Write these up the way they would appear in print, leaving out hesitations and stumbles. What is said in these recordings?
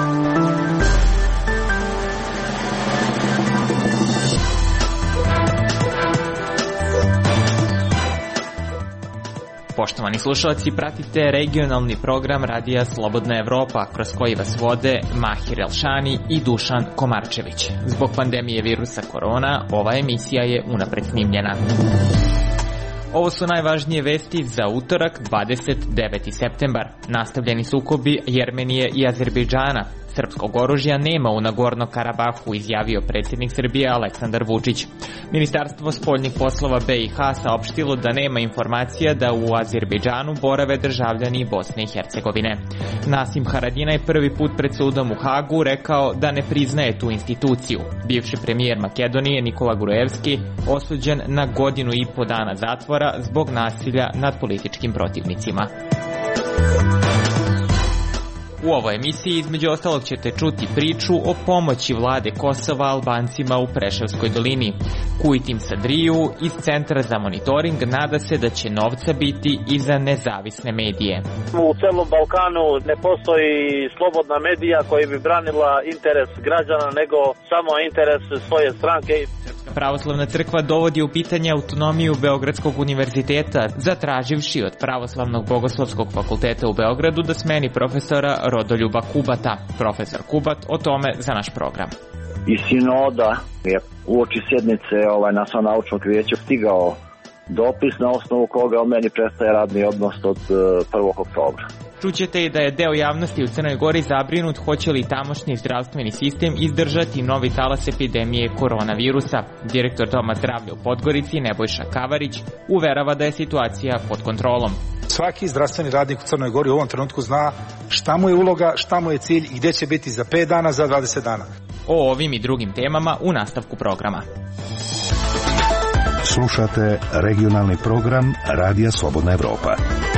Poštovani slušalci, pratite regionalni program Radija Slobodna Evropa, kroz koji vas vode Mahir Elšani i Dušan Komarčević. Zbog pandemije virusa korona, ova emisija je unapred snimljena. Ovo su najvažnije vesti za utorak, 29. septembar. Nastavljeni sukobi Jermenije i Azerbejdžana. Srpskog oružja nema u Nagorno Karabahu, izjavio predsjednik Srbije Aleksandar Vučić. Ministarstvo spoljnih poslova BiH saopštilo da nema informacija da u Azerbejdžanu borave državljani Bosne i Hercegovine. Nasim Haradinaj prvi put pred sudom u Hagu rekao da ne priznaje tu instituciju. Bivši premijer Makedonije Nikola Gruevski osuđen na 1,5 godinu dana zatvora zbog nasilja nad političkim protivnicima. U ovoj emisiji između ostalog ćete čuti priču o pomoći vlade Kosova Albancima u Preševskoj dolini. Kujtim Sadriju iz Centra za monitoring nada se da će novca biti i za nezavisne medije. U celom Balkanu ne postoji slobodna medija koja bi branila interes građana nego samo interes svoje stranke. Srpska pravoslavna crkva dovodi u pitanje autonomiju Beogradskog univerziteta, zatraživši od Pravoslavnog bogoslovskog fakulteta u Beogradu da smeni profesora Rodoljuba Kubata. Profesor Kubat o tome za naš program. I sinoda je uoči sjednice Nacionalnog naučnog vijeća stigao dopis na osnovu koga od meni prestaje radni odnos od 1. oktobra. Čućete i da je deo javnosti u Crnoj Gori zabrinut hoće li tamošnji zdravstveni sistem izdržati novi talas epidemije koronavirusa. Direktor Doma zdravlja u Podgorici Nebojša Kavarić uverava da je situacija pod kontrolom. Svaki zdravstveni radnik u Crnoj Gori u ovom trenutku zna šta mu je uloga, šta mu je cilj i gdje će biti za 5 dana, za 20 dana. O ovim i drugim temama u nastavku programa. Slušate regionalni program Radija Slobodna Evropa.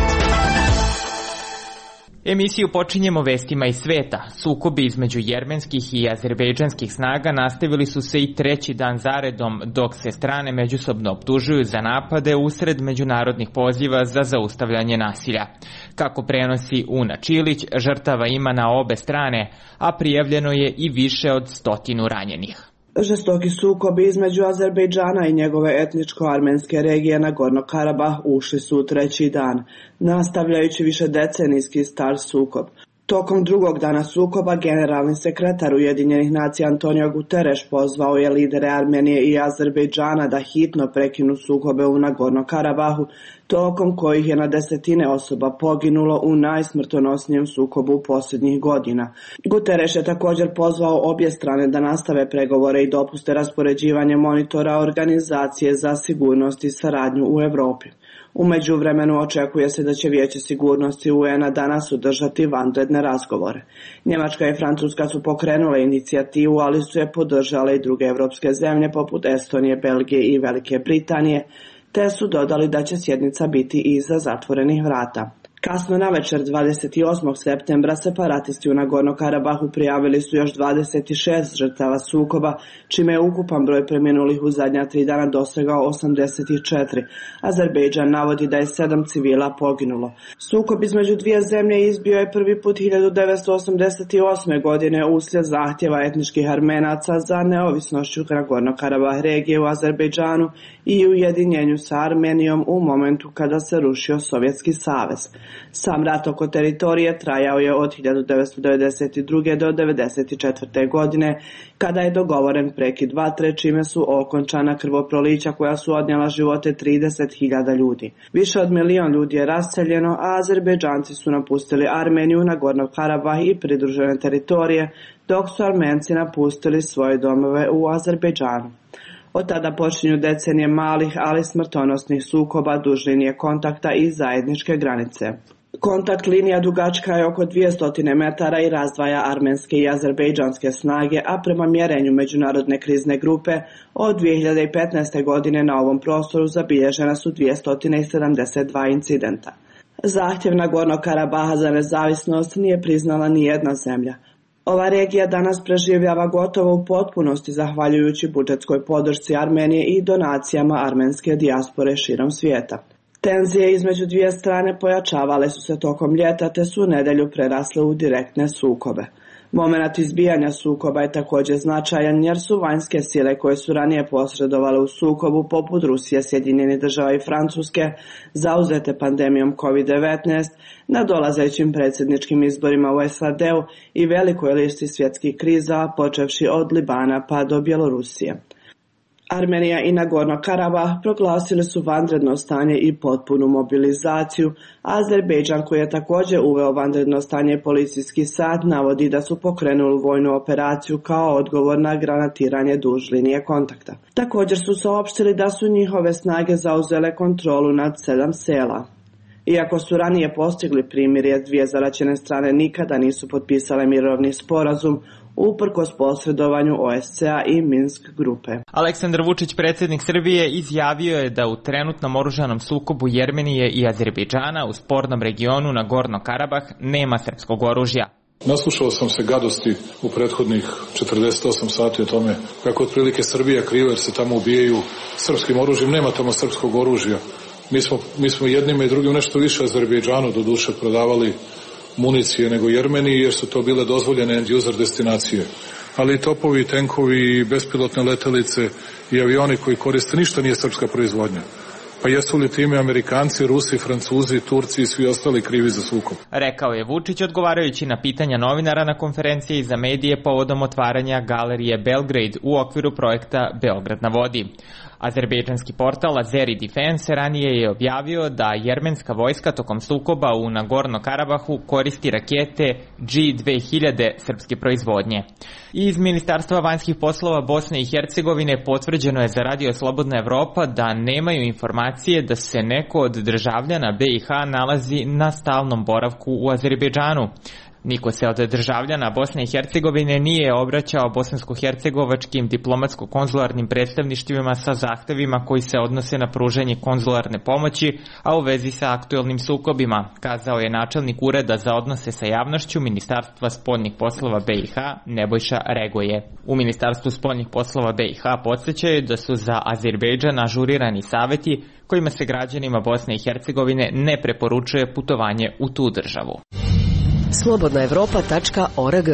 Emisiju počinjemo vestima iz sveta. Sukobi između jermenskih i azerbejdžanskih snaga nastavili su se i 3. dan zaredom, dok se strane međusobno optužuju za napade usred međunarodnih poziva za zaustavljanje nasilja. Kako prenosi Una Čilić, žrtava ima na obe strane, a prijavljeno je i više od 100 ranjenih. Žestoki sukobi između Azerbejdžana i njegove etničko-armenske regije Nagorno Karabah ušli su u 3. dan, nastavljajući višedecenijski star sukob. Tokom 2. dana sukoba generalni sekretar Ujedinjenih nacija Antonio Guterres pozvao je lidere Armenije i Azerbejdžana da hitno prekinu sukobe u Nagorno Karabahu, tokom kojih je na desetine osoba poginulo u najsmrtonosnijem sukobu posljednjih godina. Guterres je također pozvao obje strane da nastave pregovore i dopuste raspoređivanje monitora Organizacije za sigurnost i saradnju u Evropi. U međuvremenu očekuje se da će Vijeće sigurnosti UN-a danas održati vanredne razgovore. Njemačka i Francuska su pokrenule inicijativu, ali su je podržale i druge evropske zemlje poput Estonije, Belgije i Velike Britanije, te su dodali da će sjednica biti iza zatvorenih vrata. Kasno navečer 28. septembra separatisti u Nagorno Karabahu prijavili su još 26 žrtava sukoba, čime je ukupan broj preminulih u zadnja 3 dana dosegao 84. Azerbejdžan navodi da je 7 civila poginulo. Sukob između dvije zemlje izbio je prvi put 1988. godine uslijed zahtjeva etničkih Armenaca za neovisnošću Nagorno Karabah regije u Azerbejdžanu i ujedinjenju sa Armenijom u momentu kada se rušio Sovjetski savez. Sam rat oko teritorije trajao je od 1992. do 1994. godine, kada je dogovoren prekid vatre, čime su okončana krvoprolića koja su odnijela živote 30.000 ljudi. Više od 1 milion ljudi je raseljeno, a Azerbejdžanci su napustili Armeniju, Nagorno Karabah i pridružene teritorije, dok su Armenci napustili svoje domove u Azerbejdžanu. Od tada počinju decenije malih, ali smrtonosnih sukoba duž linije kontakta i zajedničke granice. Kontakt linija dugačka je oko 200 metara i razdvaja armenske i azerbejdžanske snage, a prema mjerenju Međunarodne krizne grupe od 2015. godine na ovom prostoru zabilježena su 272 incidenta. Zahtjev Nagorno Karabaha za nezavisnost nije priznala ni jedna zemlja. Ova regija danas preživljava gotovo u potpunosti zahvaljujući budžetskoj podršci Armenije i donacijama armenske dijaspore širom svijeta. Tenzije između dvije strane pojačavale su se tokom ljeta te su u nedjelju prerasle u direktne sukobe. Momenat izbijanja sukoba je također značajan jer su vanjske sile koje su ranije posredovale u sukobu poput Rusije, Sjedinjenih Država i Francuske zauzete pandemijom COVID-19, nadolazećim predsjedničkim izborima u SAD-u i velikoj listi svjetskih kriza počevši od Libana pa do Bjelorusije. Armenija i Nagorno-Karabah proglasili su vanredno stanje i potpunu mobilizaciju, a Azerbejdžan, koji je također uveo vanredno stanje policijski sat, navodi da su pokrenuli vojnu operaciju kao odgovor na granatiranje duž linije kontakta. Također su saopštili da su njihove snage zauzele kontrolu nad 7 sela. Iako su ranije postigli primirje, dvije zaraćene strane nikada nisu potpisale mirovni sporazum, uprkos posredovanju OSCE-a i Minsk grupe. Aleksandar Vučić, predsjednik Srbije, izjavio je da u trenutnom oružanom sukobu Jermenije i Azerbejdžana u spornom regionu Nagorno-Karabah nema srpskog oružja. Naslušao sam se gadosti u prethodnih 48 sati o tome kako otprilike Srbija kriva jer se tamo ubijaju srpskim oružjem. Nema tamo srpskog oružja. Mi smo jednima i drugim nešto više Azerbejdžanu do duše prodavali municije nego Jermeniji jer su to bile dozvoljene end-user destinacije. Ali i topovi, i tenkovi, i bespilotne letelice i avioni koji koriste ništa nije srpska proizvodnja. Pa jesu li time Amerikanci, Rusi, Francuzi, Turci i svi ostali krivi za sukob? Rekao je Vučić odgovarajući na pitanja novinara na konferenciji za medije povodom otvaranja galerije Belgrade u okviru projekta Beograd na vodi. Azerbejdžanski portal Azeri Defense ranije je objavio da jermenska vojska tokom sukoba u Nagorno-Karabahu koristi rakete G-2000 srpske proizvodnje. Iz Ministarstva vanjskih poslova Bosne i Hercegovine potvrđeno je za Radio Slobodna Evropa da nemaju informacije da se neko od državljana BiH nalazi na stalnom boravku u Azerbejdžanu. Niko se od državljana Bosne i Hercegovine nije obraćao bosansko-hercegovačkim diplomatsko-konzularnim predstavništvima sa zahtevima koji se odnose na pružanje konzularne pomoći, a u vezi sa aktuelnim sukobima, kazao je načelnik Ureda za odnose sa javnošću Ministarstva spoljnih poslova BiH Nebojša Regoje. U Ministarstvu spoljnih poslova BiH podsjećaju da su za Azerbejdžan ažurirani saveti kojima se građanima Bosne i Hercegovine ne preporučuje putovanje u tu državu. slobodnaevropa.org.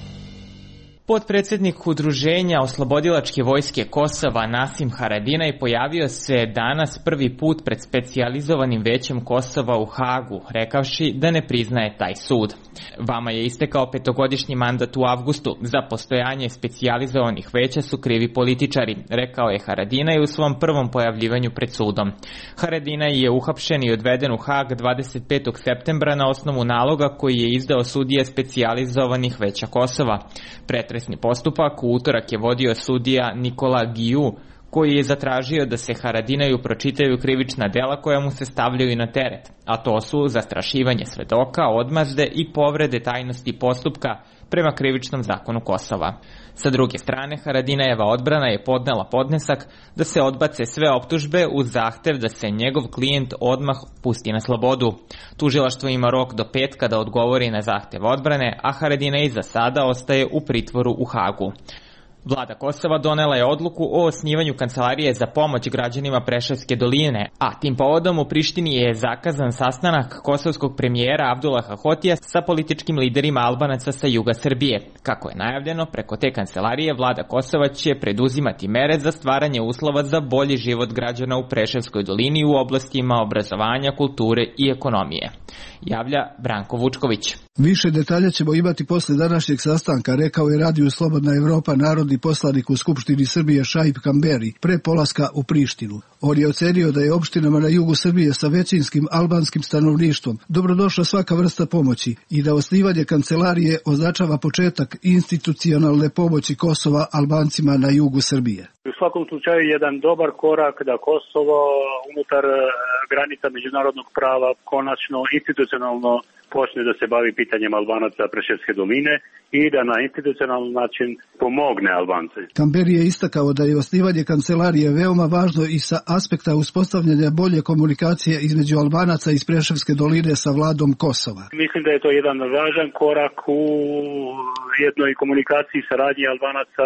Potpredsjednik Udruženja Oslobodilačke vojske Kosova Nasim Haradinaj pojavio se danas prvi put pred specijalizovanim većem Kosova u Hagu, rekavši da ne priznaje taj sud. Vama je istekao 5-godišnji mandat u avgustu. Za postojanje specijalizovanih veća su krivi političari, rekao je Haradinaj u svom prvom pojavljivanju pred sudom. Haradinaj je uhapšen i odveden u Hag 25. septembra na osnovu naloga koji je izdao sudija specijalizovanih veća Kosova. Pretresni postupak u utorak je vodio sudija Nikola Giju, koji je zatražio da se Haradinaju pročitaju krivična dela koja mu se stavljaju na teret, a to su zastrašivanje svedoka, odmazde i povrede tajnosti postupka prema krivičnom zakonu Kosova. Sa druge strane, Haradinajeva odbrana je podnela podnesak da se odbace sve optužbe uz zahtev da se njegov klijent odmah pusti na slobodu. Tužilaštvo ima rok do petka da odgovori na zahtev odbrane, a Haradinaj za sada ostaje u pritvoru u Hagu. Vlada Kosova donela je odluku o osnivanju kancelarije za pomoć građanima Preševske doline, a tim povodom u Prištini je zakazan sastanak kosovskog premijera Abdullaha Hotija sa političkim liderima Albanaca sa juga Srbije. Kako je najavljeno, preko te kancelarije vlada Kosova će preduzimati mere za stvaranje uslova za bolji život građana u Preševskoj dolini u oblastima obrazovanja, kulture i ekonomije. Javlja Branko Vučković. Više detalja ćemo imati posle današnjeg sastanka, rekao je Radio Slobodna Evropa narodni poslanik u Skupštini Srbije Šaip Kamberi pre polaska u Prištinu. On je ocenio da je opštinama na jugu Srbije sa većinskim albanskim stanovništvom dobrodošla svaka vrsta pomoći i da osnivanje kancelarije označava početak institucionalne pomoći Kosova Albancima na jugu Srbije. U svakom slučaju jedan dobar korak da Kosovo unutar granica međunarodnog prava konačno institucionalno počne da se bavi pitanjem Albanaca Preševske doline i da na institucionalni način pomogne Albance. Kamberi je istakao da je osnivanje kancelarije veoma važno i sa aspekta uspostavljanja bolje komunikacije između Albanaca iz Preševske doline sa vladom Kosova. Mislim da je to jedan važan korak u jednoj komunikaciji saradnji Albanaca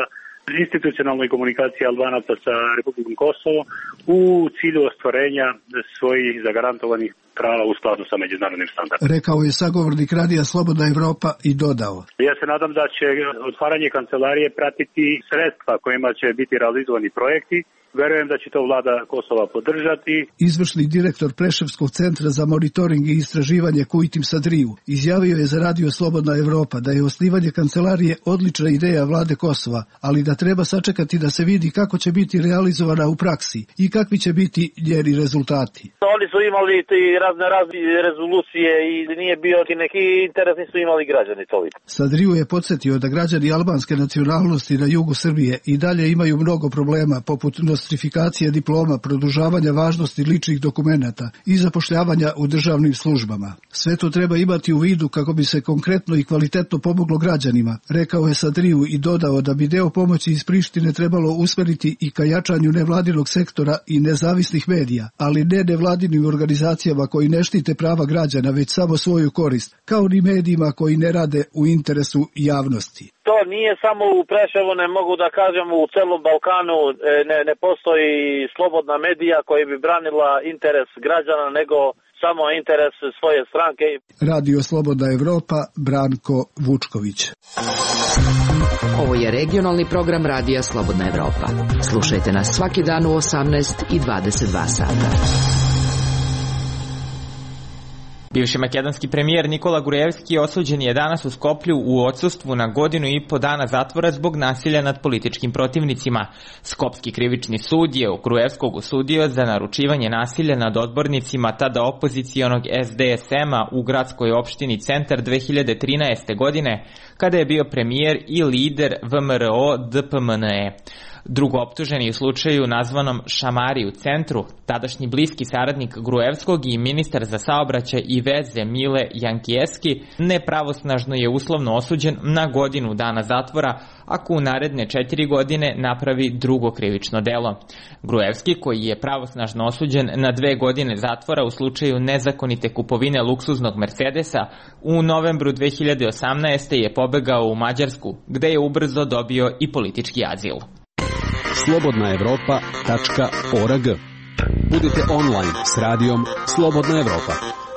institucionalnoj komunikaciji Albanaca sa Republikom Kosovo u cilju ostvarenja svojih zagarantovanih prava u skladu sa međunarodnim standardima. Rekao je sagovornik Radija Slobodna Evropa i dodao: Ja se nadam da će otvaranje kancelarije pratiti sredstva kojima će biti realizovani projekti. Verujem da će to vlada Kosova podržati. Izvršni direktor Preševskog centra za monitoring i istraživanje Kujtim Sadriju izjavio je za Radio Slobodna Evropa da je osnivanje kancelarije odlična ideja vlade Kosova, ali da treba sačekati da se vidi kako će biti realizovana u praksi i kakvi će biti njeni rezultati. Oni su imali razne rezolucije i nije bio neki interes, nisu imali građani toliko. Sadriju je podsjetio da građani albanske nacionalnosti na jugu Srbije i dalje imaju mnogo problema poput nostrifikacije diploma, produžavanja važnosti ličnih dokumenata i zapošljavanja u državnim službama. Sve to treba imati u vidu kako bi se konkretno i kvalitetno pomoglo građanima, rekao je Sadriju i dodao da bi deo pomoći iz Prištine trebalo usmeriti i ka jačanju nevladinog sektora i nezavisnih medija, ali ne nevladinim organizacijama koji ne štite prava građana, već samo svoju korist, kao ni medijima koji ne rade u interesu javnosti. To nije samo u Preševu, ne mogu da kažem u celom Balkanu, ne postoji slobodna medija koja bi branila interes građana, nego samo interes svoje stranke. Radio Slobodna Evropa, Branko Vučković. Ovo je regionalni program Radija Slobodna Evropa. Slušajte nas svaki dan u 18 i 22 sata. Bivši makedonski premijer Nikola Gruevski osuđen je danas u Skoplju u odsustvu na 1,5 godina zatvora zbog nasilja nad političkim protivnicima. Skopski krivični sud je Gruevskog osudio za naručivanje nasilja nad odbornicima tada opozicionog SDSM-a u gradskoj opštini Centar 2013. godine, kada je bio premijer i lider VMRO DPMNE. Drugo optuženi u slučaju nazvanom Šamari u centru, tadašnji bliski saradnik Gruevskog i ministar za saobraćaj i veze Mile Jankijeski, nepravosnažno je uslovno osuđen na 1 godinu zatvora ako u naredne 4 godine napravi drugo krivično delo. Gruevski, koji je pravosnažno osuđen na 2 godine zatvora u slučaju nezakonite kupovine luksuznog Mercedesa, u novembru 2018. je pobegao u Mađarsku, gde je ubrzo dobio i politički azil. slobodnaevropa.org. Budite online s radijom Slobodna Evropa.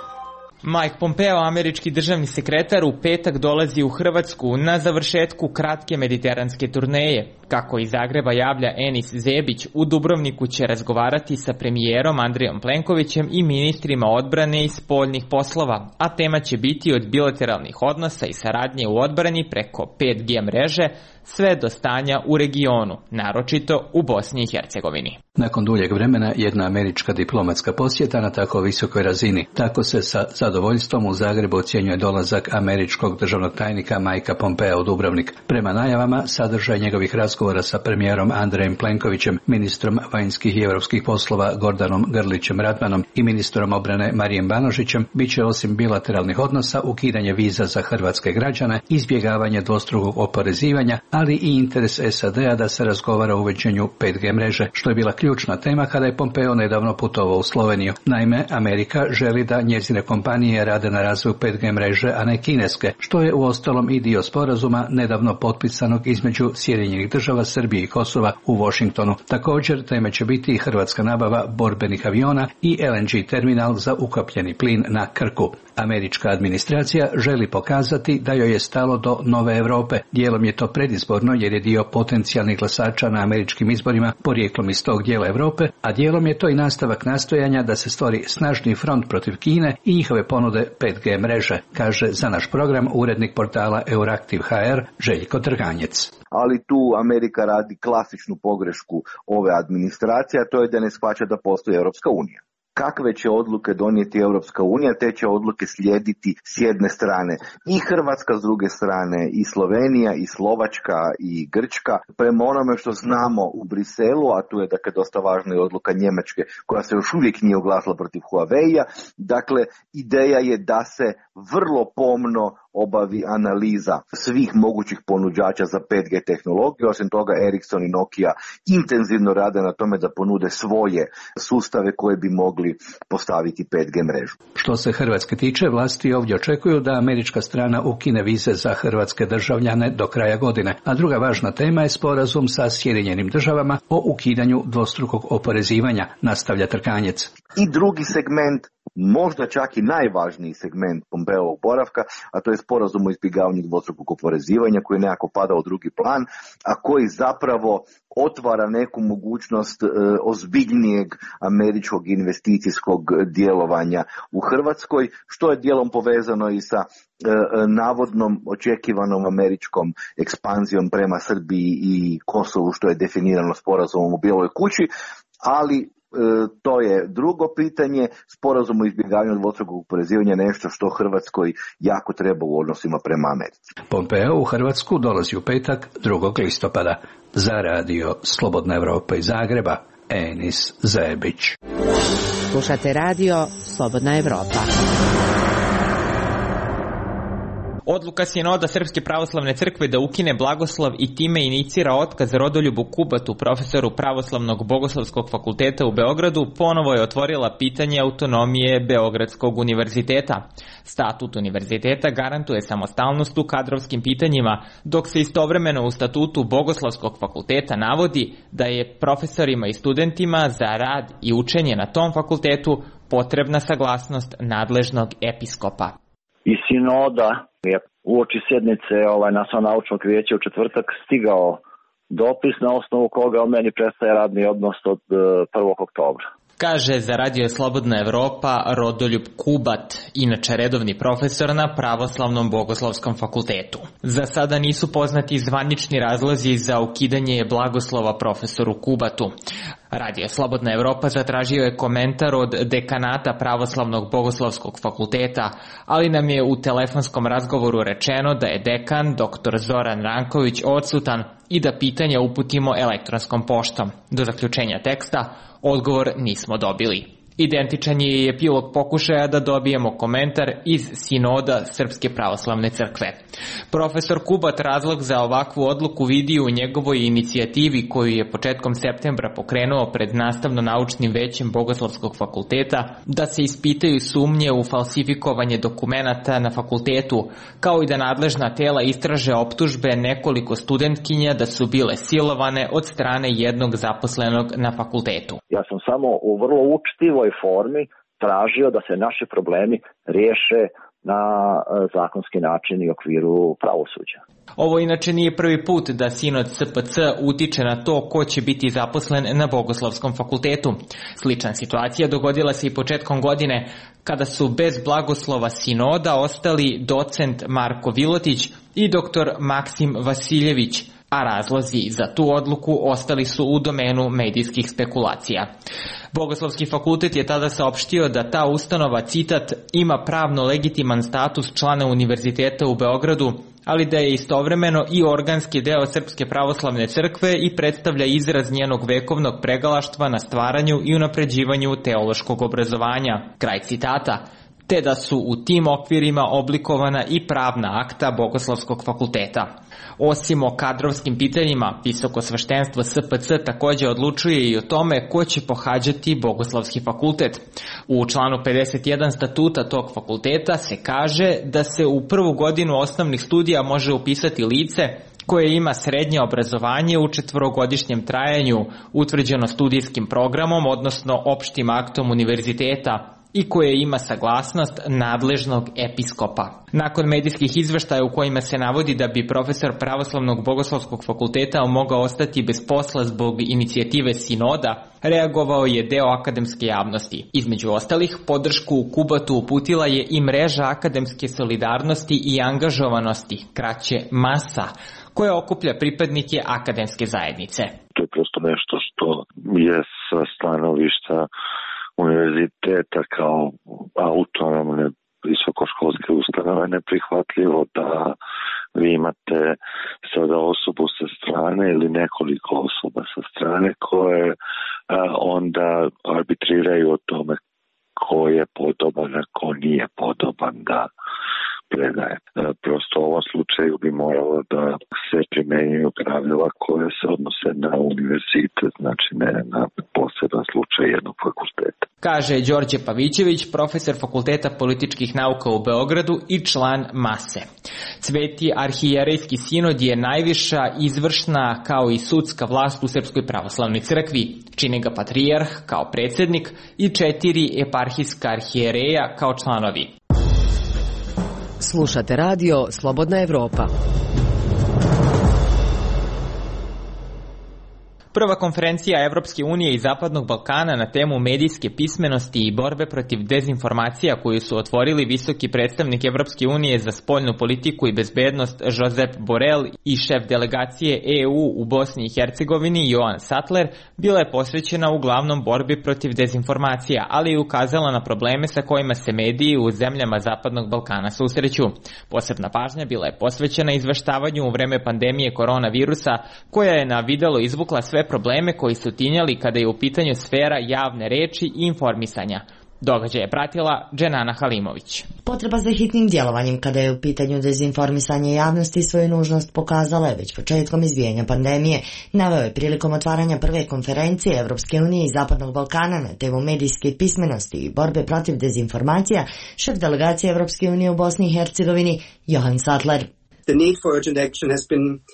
Mike Pompeo, američki državni sekretar, u petak dolazi u Hrvatsku na završetku kratke mediteranske turneje. Kako iz Zagreba javlja Enis Zebić, u Dubrovniku će razgovarati sa premijerom Andrejom Plenkovićem i ministrima odbrane i spoljnih poslova, a tema će biti od bilateralnih odnosa i saradnje u odbrani preko 5G mreže, sve do stanja u regionu, naročito u Bosni i Hercegovini. Nakon duljeg vremena jedna američka diplomatska posjeta na tako visokoj razini. Tako se sa zadovoljstvom u Zagrebu ocjenjuje dolazak američkog državnog tajnika Mikea Pompea u Dubrovnik. Prema najavama, sadržaj njegovih razgovora sa premijerom Andrejem Plenkovićem, ministrom vanjskih i europskih poslova Gordanom Grlićem Radmanom i ministrom obrane Marijem Banožićem bit će osim bilateralnih odnosa ukidanje viza za hrvatske građane, izbjegavanje dvostrukog oporezivanja, ali i interes SAD-a da se razgovara o uvođenju 5G mreže, što je bila ključna tema kada je Pompeo nedavno putovao u Sloveniju. Naime, Amerika želi da njezine kompanije rade na razvoju 5G mreže, a ne kineske, što je uostalom i dio sporazuma nedavno potpisanog između Sjedinjenih država, Srbije i Kosova u Washingtonu. Također, teme će biti i hrvatska nabava borbenih aviona i LNG terminal za ukapljeni plin na Krku. Američka administracija želi pokazati da joj je stalo do nove Europe. Dijelom je to predizborno jer je dio potencijalnih glasača na američkim izborima porijeklom iz tog dijela Europe, a dijelom je to i nastavak nastojanja da se stvori snažni front protiv Kine i njihove ponude 5G mreže, kaže za naš program urednik portala Euraktiv HR Željko Trganjec. Ali tu Amerika radi klasičnu pogrešku ove administracije, a to je da ne shvaća da postoji Europska unija. Kakve će odluke donijeti Europska unija, te će odluke slijediti s jedne strane i Hrvatska, s druge strane i Slovenija, i Slovačka, i Grčka. Prema onome što znamo u Briselu, a tu je dakle dosta važna i odluka Njemačke koja se još uvijek nije oglasila protiv Huawei-a, dakle ideja je da se vrlo pomno obavi analiza svih mogućih ponuđača za 5G tehnologiju. Osim toga, Ericsson i Nokia intenzivno rade na tome da ponude svoje sustave koje bi mogli postaviti 5G mrežu. Što se Hrvatske tiče, vlasti ovdje očekuju da američka strana ukine vize za hrvatske državljane do kraja godine, a druga važna tema je sporazum sa Sjedinjenim državama o ukidanju dvostrukog oporezivanja, nastavlja Trkanjec. I drugi segment, možda čak i najvažniji segment Pompeovog boravka, a to je sporazum o izbjegavanju dvostrukog oporezivanja koji nekako pada u drugi plan, a koji zapravo otvara neku mogućnost ozbiljnijeg američkog investicijskog djelovanja u Hrvatskoj, što je dijelom povezano i sa navodnom očekivanom američkom ekspanzijom prema Srbiji i Kosovu, što je definirano sporazumom u Bijeloj kući, ali to je drugo pitanje. Sporazum o izbjegavanju dvostrukog oporezivanja je nešto što Hrvatskoj jako treba u odnosima prema Americi. Pompeo u Hrvatsku dolazi u petak 2. listopada. Za radio Slobodna Evropa iz Zagreba, Enis Zebić. Slušate radio Slobodna Evropa. Odluka Sinoda Srpske pravoslavne crkve da ukine blagoslov i time inicira otkaz Rodoljubu Kubatu, profesoru Pravoslavnog bogoslovskog fakulteta u Beogradu, ponovo je otvorila pitanje autonomije Beogradskog univerziteta. Statut univerziteta garantuje samostalnost u kadrovskim pitanjima, dok se istovremeno u statutu Bogoslovskog fakulteta navodi da je profesorima i studentima za rad i učenje na tom fakultetu potrebna saglasnost nadležnog episkopa. I Sinoda je uoči sjednice Nacionalno-naučnog vijeća u četvrtak stigao dopis na osnovu koga u meni prestaje radni odnos od 1. oktobra. Kaže za Radio Slobodna Evropa Rodoljub Kubat, inače redovni profesor na Pravoslavnom bogoslovskom fakultetu. Za sada nisu poznati zvanični razlozi za ukidanje blagoslova profesoru Kubatu. Radio Slobodna Evropa zatražio je komentar od dekanata Pravoslavnog bogoslovskog fakulteta, ali nam je u telefonskom razgovoru rečeno da je dekan dr. Zoran Ranković odsutan i da pitanja uputimo elektronskom poštom. Do zaključenja teksta odgovor nismo dobili. Identičan je i epilog pokušaja da dobijemo komentar iz Sinoda Srpske pravoslavne crkve. Profesor Kubat razlog za ovakvu odluku vidi u njegovoj inicijativi koju je početkom septembra pokrenuo pred nastavno-naučnim većem Bogoslovskog fakulteta da se ispitaju sumnje u falsifikovanje dokumenata na fakultetu, kao i da nadležna tela istraže optužbe nekoliko studentkinja da su bile silovane od strane jednog zaposlenog na fakultetu. Ja sam samo u vrlo učtivoj formi tražio da se naši problemi riješe na zakonski način i okviru pravosuđa. Ovo inače nije prvi put da Sinod SPC utiče na to ko će biti zaposlen na Bogoslovskom fakultetu. Slična situacija dogodila se i početkom godine kada su bez blagoslova Sinoda ostali docent Marko Vilotić i dr. Maksim Vasiljević, a razlozi za tu odluku ostali su u domenu medijskih spekulacija. Bogoslovski fakultet je tada saopštio da ta ustanova, citat, ima pravno legitiman status člana univerziteta u Beogradu, ali da je istovremeno i organski deo Srpske pravoslavne crkve i predstavlja izraz njenog vekovnog pregalaštva na stvaranju i unapređivanju teološkog obrazovanja. Kraj citata. Te da su u tim okvirima oblikovana i pravna akta Bogoslovskog fakulteta. Osim o kadrovskim pitanjima, Visoko sveštenstvo SPC također odlučuje i o tome ko će pohađati Bogoslovski fakultet. U članu 51 statuta tog fakulteta se kaže da se u prvu godinu osnovnih studija može upisati lice koje ima srednje obrazovanje u 4-godišnjem trajanju, utvrđeno studijskim programom, odnosno opštim aktom univerziteta, i koje ima saglasnost nadležnog episkopa. Nakon medijskih izveštaja u kojima se navodi da bi profesor Pravoslavnog bogoslovskog fakulteta mogao ostati bez posla zbog inicijative Sinoda, reagovao je deo akademske javnosti. Između ostalih, podršku u Kubatu uputila je i mreža akademske solidarnosti i angažovanosti, kraće MASA, koja okuplja pripadnike akademske zajednice. To je prosto nešto što je sa stanovišta univerziteta kao autonomne visokoškolske ustanove neprihvatljivo da vi imate sada osobu sa strane ili nekoliko osoba sa strane koje onda arbitriraju o tome ko je podoban, a ko nije podoban da predaje. Prosto u ovom slučaju bi moralo da se primenjuju pravila koje se odnose na univerzitet, znači ne na poseban slučaj jednog fakulteta. Kaže Đorđe Pavićević, profesor Fakulteta političkih nauka u Beogradu i član Mase. Sveti arhijerejski sinod je najviša izvršna kao i sudska vlast u Srpskoj pravoslavnoj crkvi. Čini ga patrijarh kao predsjednik i 4 eparhijska arhijereja kao članovi. Slušate radio Slobodna Evropa. Prva konferencija Evropske unije i Zapadnog Balkana na temu medijske pismenosti i borbe protiv dezinformacija koju su otvorili visoki predstavnik Evropske unije za spoljnu politiku i bezbednost Josep Borrell i šef delegacije EU u Bosni i Hercegovini Johan Sattler bila je posvećena uglavnom borbi protiv dezinformacija, ali je ukazala na probleme sa kojima se mediji u zemljama Zapadnog Balkana susreću. Posebna pažnja bila je posvećena izveštavanju u vreme pandemije koronavirusa, koja je na videlo izvukla sve probleme koji su tinjali kada je u pitanju sfera javne reči i informisanja. Događaj je pratila Dženana Halimović. Potreba za hitnim djelovanjem kada je u pitanju dezinformisanja javnosti svoju nužnost pokazala je već početkom izbijanja pandemije, naveo je prilikom otvaranja prve konferencije Evropske unije i Zapadnog Balkana na temu medijske pismenosti i borbe protiv dezinformacija šef delegacije Evropske unije u Bosni i Hercegovini Johan Sattler. The need for urgent action has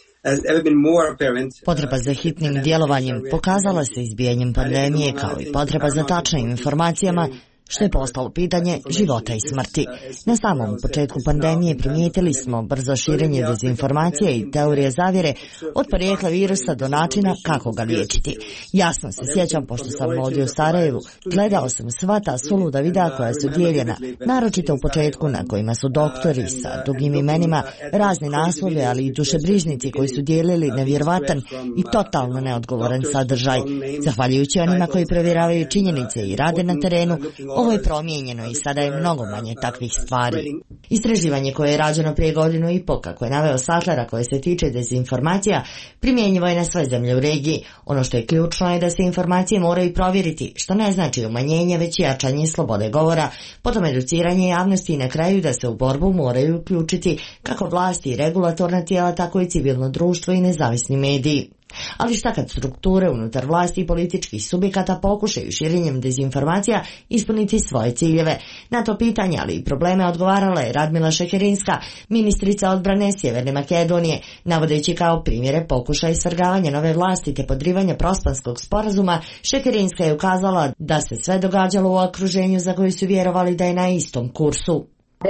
been Potreba za hitnim djelovanjem pokazala se izbijanjem pandemije kao i potreba za tačnim informacijama, što je postalo pitanje života i smrti. Na samom početku pandemije primijetili smo brzo širenje dezinformacija i teorije zavjere od porijekla virusa do načina kako ga liječiti. Jasno se sjećam, pošto sam ovdje u Sarajevu, gledao sam sva ta suluda videa koja su dijeljena, naročito u početku na kojima su doktori sa dugim imenima, razni naslovi, ali i dušebrižnici koji su dijelili nevjerovatan i totalno neodgovoran sadržaj. Zahvaljujući onima koji provjeravaju činjenice i rade na terenu, ovo je promijenjeno i sada je mnogo manje takvih stvari. Istraživanje koje je rađeno prije 1.5 godine, kako je naveo Sattlera, koje se tiče dezinformacija, primjenjivo je na sve zemlje u regiji. Ono što je ključno je da se informacije moraju provjeriti, što ne znači umanjenje, već jačanje slobode govora, potom educiranje javnosti i na kraju da se u borbu moraju uključiti kako vlasti i regulatorna tijela, tako i civilno društvo i nezavisni mediji. Ali šta kad strukture unutar vlasti i političkih subjekata pokušaju širenjem dezinformacija ispuniti svoje ciljeve? Na to pitanje, ali i probleme, odgovarala je Radmila Šekerinska, ministrica odbrane Sjeverne Makedonije, navodeći kao primjere pokušaj svrgavanja nove vlasti te podrivanja Prospanskog sporazuma. Šekerinska je ukazala da se sve događalo u okruženju za koje su vjerovali da je na istom kursu.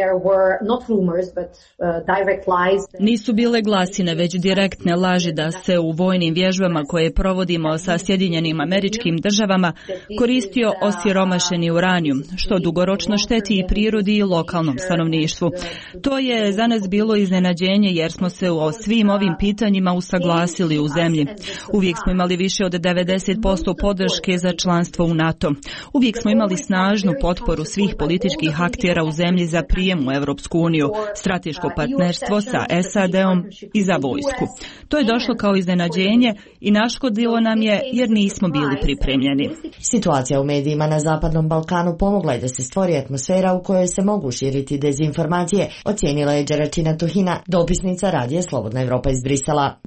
Nisu bile glasine, već direktne laži da se u vojnim vježbama koje provodimo sa Sjedinjenim Američkim Državama koristio osiromašeni uranijum, što dugoročno šteti i prirodi i lokalnom stanovništvu. To je za nas bilo iznenađenje jer smo se o svim ovim pitanjima usaglasili u zemlji. Uvijek smo imali više od 90% podrške za članstvo u NATO. Uvijek smo imali snažnu potporu svih političkih aktera u zemlji za prijem u Evropsku uniju, strateško partnerstvo sa SAD-om i za vojsku. To je došlo kao iznenađenje i naškodilo nam je jer nismo bili pripremljeni. Situacija u medijima na Zapadnom Balkanu pomogla je da se stvori atmosfera u kojoj se mogu širiti dezinformacije, ocijenila je Đeračina Tuhina, dopisnica Radija Slobodna Evropa iz Brisela.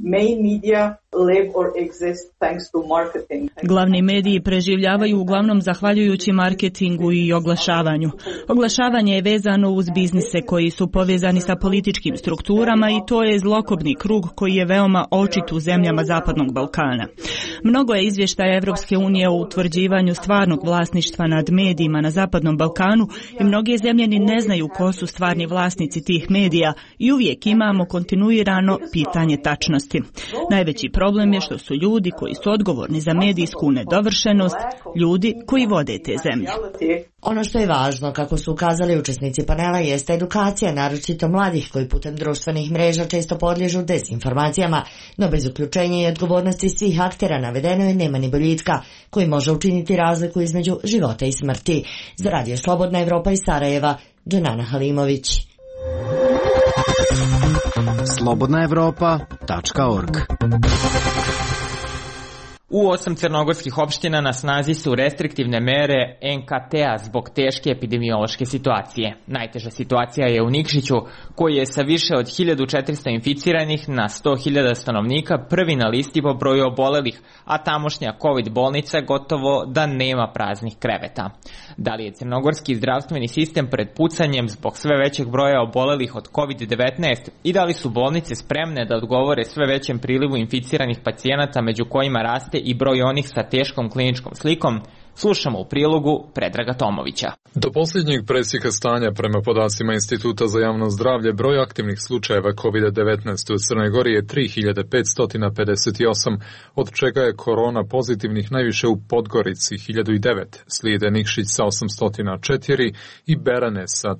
Glavni mediji preživljavaju uglavnom zahvaljujući marketingu i oglašavanju. Oglašavanje je vezano uz biznise koji su povezani sa političkim strukturama i to je zlokobni krug koji je veoma očit u zemljama Zapadnog Balkana. Mnogo je izvještaja Evropske unije o utvrđivanju stvarnog vlasništva nad medijima na Zapadnom Balkanu i mnoge zemlje ni ne znaju ko su stvarni vlasnici tih medija i uvijek imamo kontinuirano pitanje tačnosti. Najveći problem je što su ljudi koji su odgovorni za medijsku nedovršenost, ljudi koji vode te zemlje. Ono što je važno, kako su ukazali učesnici panela, jeste edukacija, naročito mladih koji putem društvenih mreža često podliježu dezinformacijama, no bez uključenja i odgovornosti svih aktera navedeno je nema ni boljitka, koji može učiniti razliku između života i smrti. Za Radio Slobodna Evropa iz Sarajeva, Dženana Halimović. slobodnaevropa.org U 8 crnogorskih opština na snazi su restriktivne mere NKT-a zbog teške epidemiološke situacije. Najteža situacija je u Nikšiću, koji je sa više od 1400 inficiranih na 100.000 stanovnika prvi na listi po broju obolelih, a tamošnja COVID bolnica gotovo da nema praznih kreveta. Da li je crnogorski zdravstveni sistem pred pucanjem zbog sve većeg broja obolelih od COVID-19 i da li su bolnice spremne da odgovore sve većem prilivu inficiranih pacijenata, među kojima raste i broj onih sa teškom kliničkom slikom, slušamo u prilogu Predraga Tomovića. Do posljednjeg presjeka stanja prema podacima Instituta za javno zdravlje, broj aktivnih slučajeva COVID-19 u Crnoj Gori je 3558, od čega je korona pozitivnih najviše u Podgorici 1009, slijede Nikšić sa 804 i Berane sa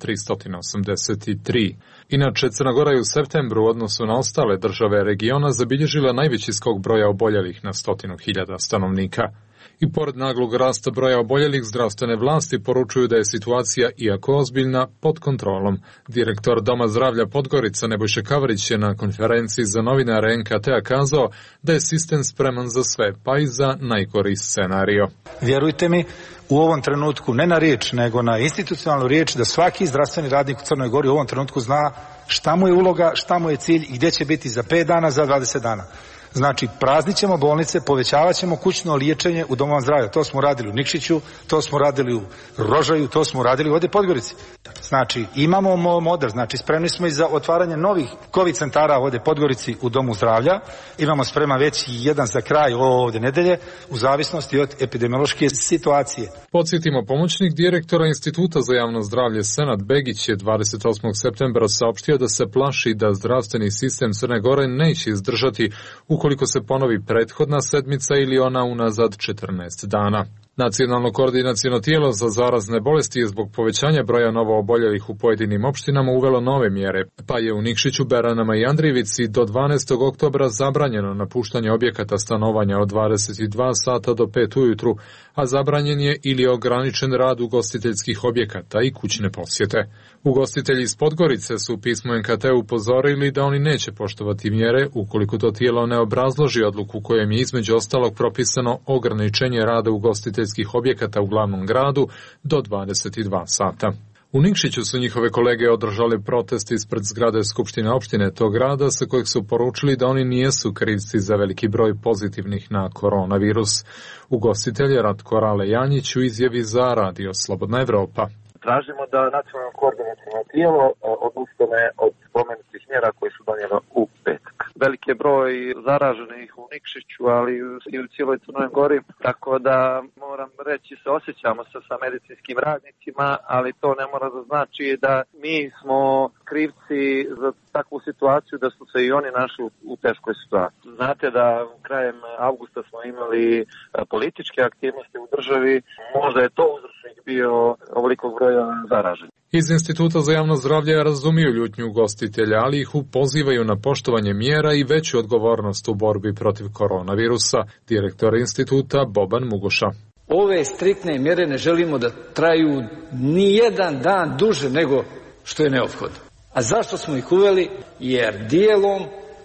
383. Inače, Crna Gora je u septembru u odnosu na ostale države regiona zabilježila najveći skok broja oboljelih na 100.000 stanovnika. I pored naglog rasta broja oboljelih, zdravstvene vlasti poručuju da je situacija, iako ozbiljna, pod kontrolom. Direktor Doma zdravlja Podgorica Nebojša Kavrić je na konferenciji za novinare NKT-a kazao da je sistem spreman za sve, pa i za najgori scenario. Vjerujte mi, u ovom trenutku, ne na riječ, nego na institucionalnu riječ, da svaki zdravstveni radnik u Crnoj Gori u ovom trenutku zna šta mu je uloga, šta mu je cilj i gdje će biti za 5 dana, za 20 dana. Znači, praznit ćemo bolnice, povećavat ćemo kućno liječenje u domovima zdravlja. To smo radili u Nikšiću, to smo radili u Rožaju, to smo radili ovdje u Podgorici. Znači, imamo model, znači spremni smo i za otvaranje novih COVID centara ovdje u Podgorici u domu zdravlja. Imamo spreman već jedan za kraj ovdje nedelje, u zavisnosti od epidemiološke situacije. Podsjetimo, pomoćnik direktora Instituta za javno zdravlje Senad Begić je 28. septembra saopštio da se plaši da zdravstveni sistem Crne Gore neće izdržati ukoliko se ponovi prethodna sedmica ili ona unazad 14 dana. Nacionalno koordinaciono tijelo za zarazne bolesti je zbog povećanja broja novooboljelih u pojedinim opštinama uvelo nove mjere, pa je u Nikšiću, Beranama i Andrijevici do 12. oktobra zabranjeno napuštanje objekata stanovanja od 22 sata do 5 ujutru, a zabranjen je ili ograničen rad ugostiteljskih objekata i kućne posjete. Ugostitelji iz Podgorice su u pismu NKT upozorili da oni neće poštovati mjere ukoliko to tijelo ne obrazloži odluku kojom je između ostalog propisano ograničenje rada ugostiteljskih objekata u glavnom gradu do 22 sata. U Nikšiću su njihove kolege održali protest ispred zgrade Skupštine opštine tog grada, sa kojeg su poručili da oni nijesu krivci za veliki broj pozitivnih na koronavirus. Ugostitelj Ratko Rale Janjić u izjavi za Radio Slobodna Evropa. Tražimo da nacionalno koordinaciono tijelo odustane od spomenutih mjera koje su donijela u petak. Velik je broj zaraženih u Nikšiću, ali i u cijeloj Crnoj Gori, tako da moram reći se osjećamo se sa medicinskim radnicima, ali to ne mora da znači da mi smo krivci za takvu situaciju, da su se i oni našli u teškoj situaciji. Znate da krajem avgusta smo imali političke aktivnosti u državi, možda je to uzročnik bio ovolikog broja zaraženih. Iz Instituta za javno zdravlje razumiju ljutnju ugostitelja, ali ih pozivaju na poštovanje mjera i veću odgovornost u borbi protiv koronavirusa. Direktor instituta Boban Mugoša. Ove striktne mjere ne želimo da traju ni jedan dan duže nego što je neophodno. A zašto smo ih uveli? Jer dijelom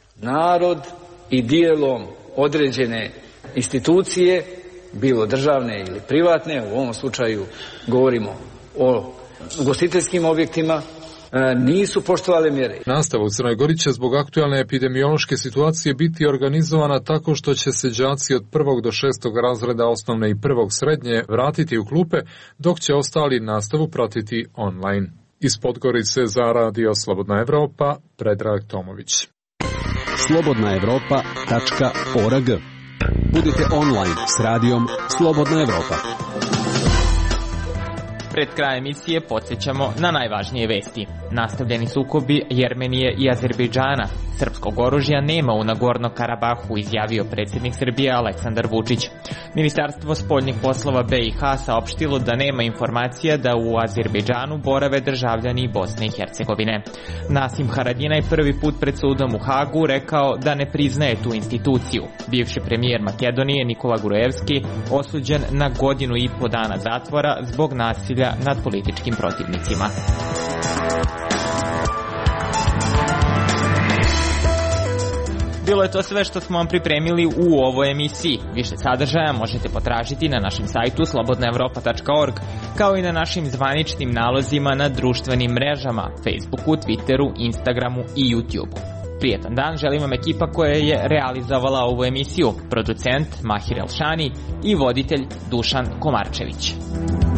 narod i dijelom određene institucije, bilo državne ili privatne, u ovom slučaju govorimo o ugostiteljskim objektima, nisu poštovale mjere. Nastava u Crnoj Gori će zbog aktualne epidemiološke situacije biti organizovana tako što će se đaci od 1. do 6. razreda osnovne i 1. srednje vratiti u klupe, dok će ostali nastavu pratiti online. Iz Podgorice za Radio Slobodna Evropa, Predrag Tomović. slobodnaevropa.org. Budite online s radijom Slobodna Evropa. Pred kraj emisije podsjećamo na najvažnije vesti. Nastavljeni sukobi Jermenije i Azerbejdžana. Srpskog oružja nema u Nagorno-Karabahu, izjavio predsjednik Srbije Aleksandar Vučić. Ministarstvo spoljnih poslova BiH saopštilo da nema informacija da u Azerbejdžanu borave državljani Bosne i Hercegovine. Nasim Haradinaj prvi put pred sudom u Hagu rekao da ne priznaje tu instituciju. Bivši premijer Makedonije Nikola Gruevski osuđen na 1,5 godinu dana zatvora zbog nasilja nad političkim protivnicima. Bilo je to sve što smo vam pripremili u ovoj emisiji. Više sadržaja možete potražiti na našem sajtu slobodnaevropa.org, kao i na našim zvaničnim nalozima na društvenim mrežama, Facebooku, Twitteru, Instagramu i YouTubeu. Prijetan dan želim vam ekipa koja je realizovala ovu emisiju, producent Mahir Elšani i voditelj Dušan Komarčević.